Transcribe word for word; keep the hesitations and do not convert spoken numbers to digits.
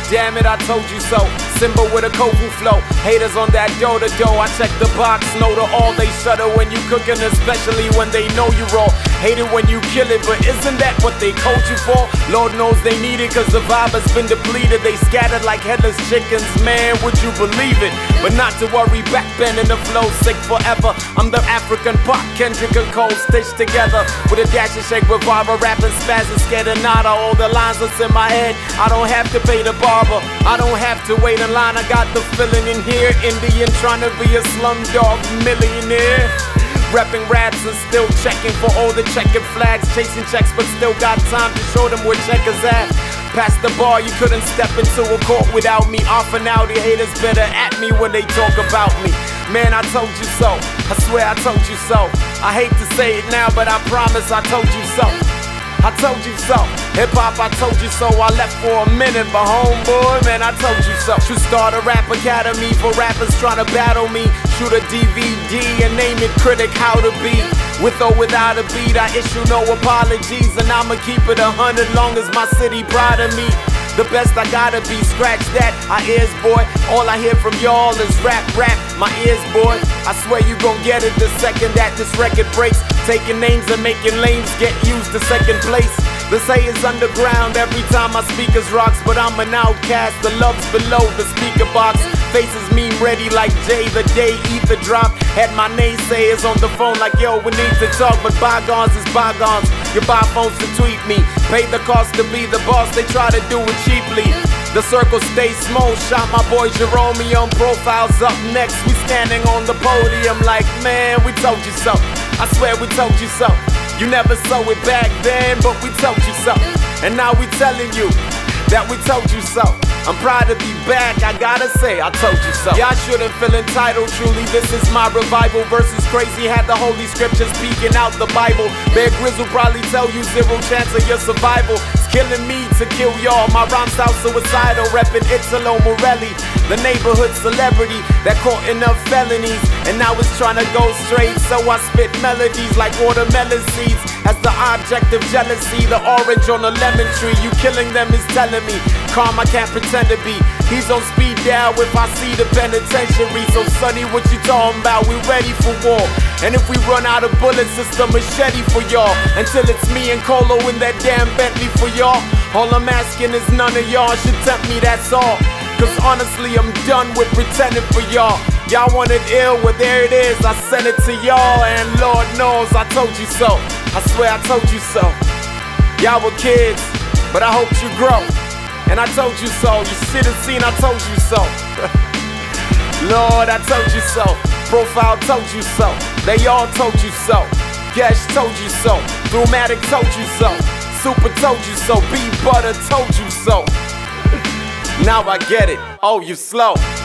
damn it, I told you so. Simba with a Kofu flow, haters on that dough to dough. I check the box, no to all, they shudder when you cooking, especially when they know you raw. Hate it when you kill it, but isn't that what they coach you for? Lord knows they need it, cause the vibe has been depleted. They scattered like headless chickens, man, would you believe it? But not to worry, backbending the flow, sick forever. I'm the African Pop, Kendrick and Cole stitched together with a dash of shake revolver, rapping spasms, scared of nada. All the lines that's in my head, I don't have to pay the barber, I don't have to wait in line. I got the feeling in here, Indian trying to be a slumdog millionaire. Repping raps and still checking for all the checkered flags. Chasing checks but still got time to show them where checkers at. Past the bar, you couldn't step into a court without me. Off and out, the haters better at me when they talk about me. Man, I told you so, I swear I told you so. I hate to say it now, but I promise I told you so. I told you so. Hip-hop, I told you so. I left for a minute, but homeboy, man, I told you so. Should start a rap academy for rappers trying to battle me. Shoot a D V D and name it Critic How to Be. With or without a beat, I issue no apologies. And I'ma keep it a hundred long as my city proud of me. The best I gotta be, scratch that, I ears boy. All I hear from y'all is rap, rap, my ears boy. I swear you gon' get it the second that this record breaks. Taking names and making lames get used to second place. The say is underground every time my speakers rocks, but I'm an outcast, the love's below the speaker box. Faces meme ready like Jay the day ether drop. Had my naysayers on the phone like yo, we need to talk, but bygones is bygones. You buy phones to tweet me, pay the cost to be the boss, they try to do it cheaply. The circle stays small, shot my boy Jerome on profiles up next. We standing on the podium like man, we told you so. I swear we told you so. You never saw it back then, but we told you so. And now we telling you that we told you so. I'm proud to be back, I gotta say, I told you so. Y'all shouldn't feel entitled, truly, this is my revival. Versus crazy, had the holy scriptures speaking out the Bible. Bear Grylls will probably tell you zero chance of your survival. It's killing me to kill y'all, my rhymes sound suicidal. Reppin' Italo Morelli, the neighborhood celebrity that caught enough felonies. And now it's trying to go straight, so I spit melodies like watermelon seeds. As the object of jealousy, the orange on the lemon tree. You killing them is telling me, calm, I can't pretend to be. He's on speed dial if I see the penitentiary. So sonny, what you talking about? We ready for war. And if we run out of bullets, it's the machete for y'all. Until it's me and Colo in that damn Bentley for y'all. All I'm asking is none of y'all should tempt me, that's all. Cause honestly, I'm done with pretending for y'all. Y'all want it ill, well there it is, I sent it to y'all. And Lord knows I told you so. I swear I told you so. Y'all were kids, but I hoped you grow. And I told you so, you should have seen I told you so. Lord, I told you so. Profile told you so. They all told you so. Gash told you so. Thrumatic told you so. Super told you so. B Butter told you so. Now I get it, oh you slow.